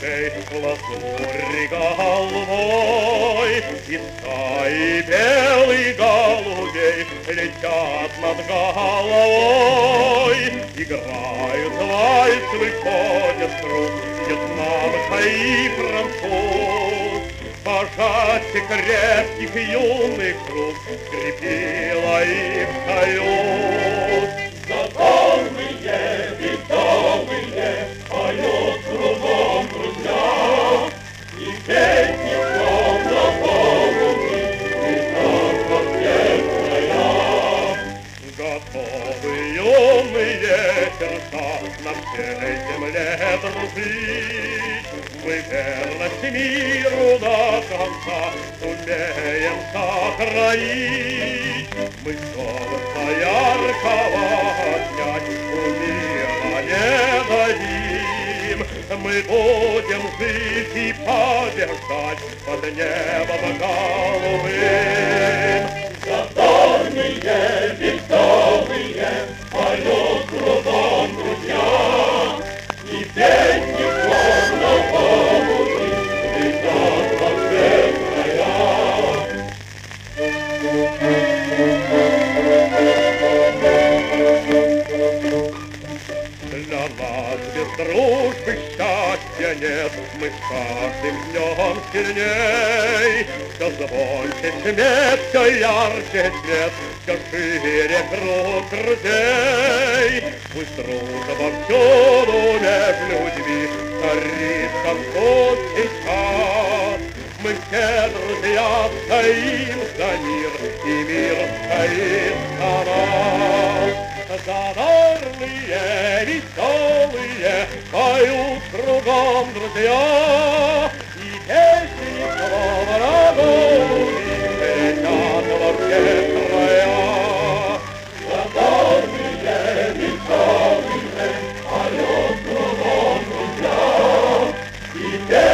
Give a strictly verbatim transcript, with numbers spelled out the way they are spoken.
ручей лазури головой, и стаи белых голубей летят над головой. Играют вальс, выходят в круг вьетнамка и француз. Пожать крепких юных рук скрепила их союз. Задорные, веселые, поют кругом друзья, и песни словно голуби летят во все края. Готовы юные сердца на всей земле дружить, мы верность миру до конца сумеем сохранить. Мы солнца яркого отнять у мира не дадим. Мы будем жить и побеждать под небом голубым. Задорные, веселые, поют кругом друзья, и песни словно голуби летят во все края. Для нас без дружбы счастья нет, мы с каждым днем сильней. Все звонче смех, все ярче свет, все шире круг друзей. Пусть дружба всюду между людьми царит, как тут сейчас. Мы все друзья стоим за мир, и мир стоит за нас. Задорные, веселые, поют кругом друзья, и песни словно голуби летят во все края. Задорные, веселые, поют кругом друзья, и песни